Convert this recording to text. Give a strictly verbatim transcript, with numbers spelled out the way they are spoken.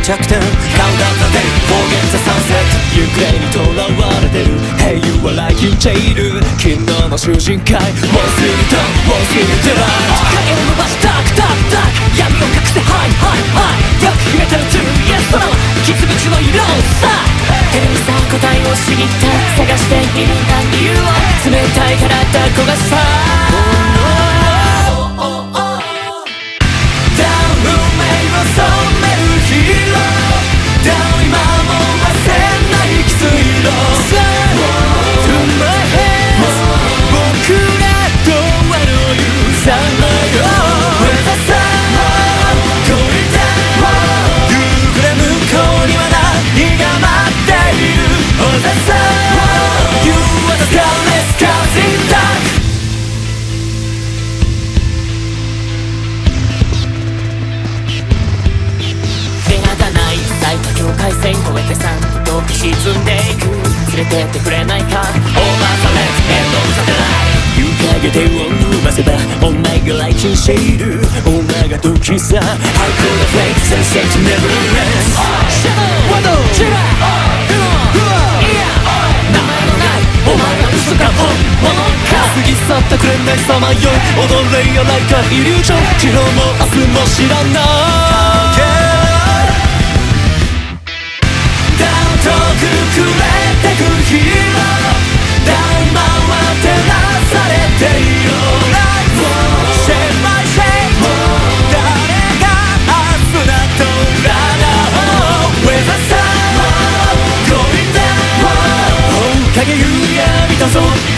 着点カウンダウンザデイフォーゲットザサンセット行方にとらわれてる Hey you are like in jail 昨日の囚人会 What's in it up What's in it up 影を伸ばしタクタクタク闇を隠せハイハイハイ抱きしめてる To Yes 空は傷口の色さテレビさ答えを知りたい探しているんだ理由は冷たいからだ焦がさ回線越えてさんと沈んでいく連れてってくれないか All my planets end of the night 床で手を伸ばせばお前が来鎮している女が時さ How could I fake sensation to never rest Shadow Wado Chiraいや名前のないお前が嘘か本物か過ぎ去ったくれないさまよ踊れよlike a illusion 昨日も明日も知らない遠く暮れてくヒーロー大魔は照らされている Shame by shame 誰が明日なと占おう Where's the sun Going down 影夕闇とぞ